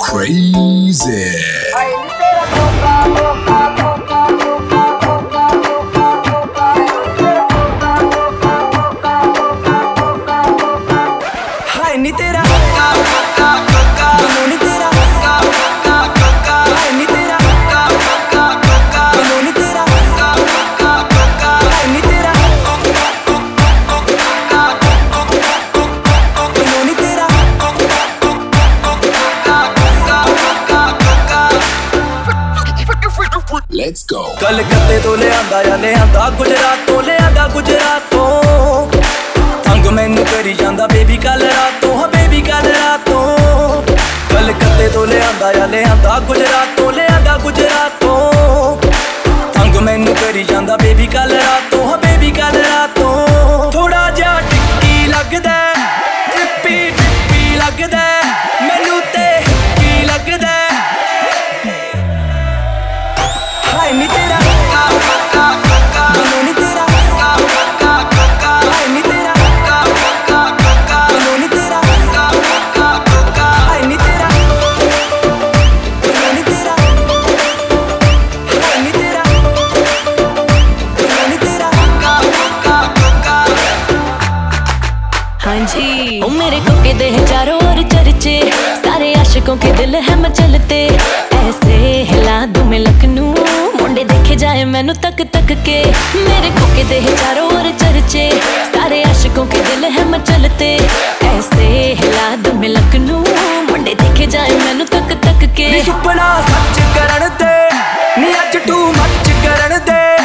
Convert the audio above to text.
crazy. हाय नी तेरा Let's go. कलकत्ते तो ले आंदा गुजरात तो ले आंदा गुजरातों तंग मैनू करी जांदा बेबी कल रातों हाँ बेबी कल रातों कलकत्ते तो ले आंदा गुजरात तो ले आंदा गुजरातों तंग मैनू करी जांदा बेबी कल रातों हाँ बेबी कल रातों थोड़ा जा टिक्की लगदा ट्रिप्पी लगदा मैनू ते की लगदा हाय नी तेरा हाँ जी ओ मेरे कोके दे हैं चारों ओर चर्चे सारे आशिकों के दिल है मचलते ऐसे हिला दूं मैं लखनऊ मुंडे देखे जाए मैनू तक तक के मेरे कोके दे हैं चारों ओर चर्चे सारे आशिकों के दिल है मचलते ऐसे हिला दूं मैं लखनऊ मुंडे देखे जाए मैनू तक तक के नी सुपना सच करन दे नी अज टू मच करन दे